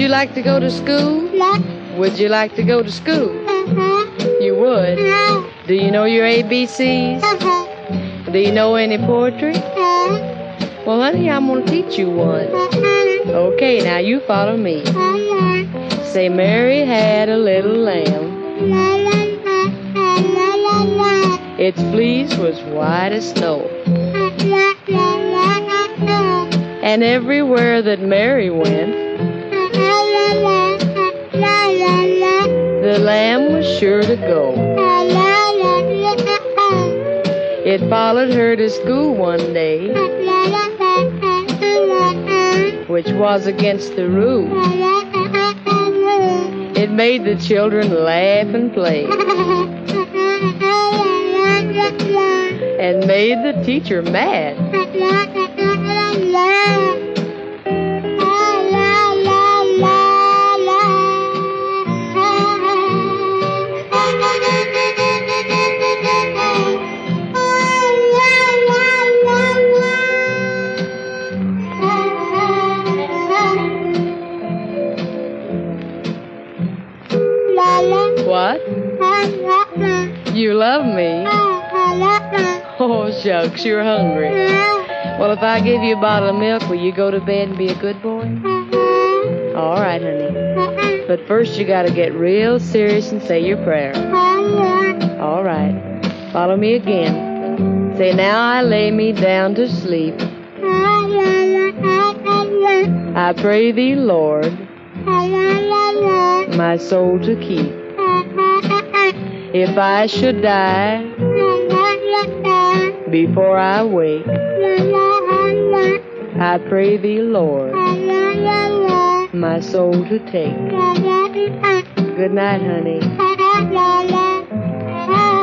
you like to go to school? Would you like to go to school? You would? Do you know your ABCs? Do you know any poetry? Well, honey, I'm going to teach you one. Okay, now you follow me. Say, Mary had a little lamb. Its fleece was white as snow. And everywhere that Mary went, the lamb was sure to go. It followed her to school one day, which was against the rule. It made the children laugh and play, and made the teacher mad. What? You love me? Oh, shucks, you're hungry. Well, if I give you a bottle of milk, will you go to bed and be a good boy? All right, honey. But first you gotta get real serious and say your prayer. All right. Follow me again. Say, now I lay me down to sleep. I pray thee, Lord, my soul to keep. If I should die before I wake, I pray thee, Lord, my soul to take. Good night, honey.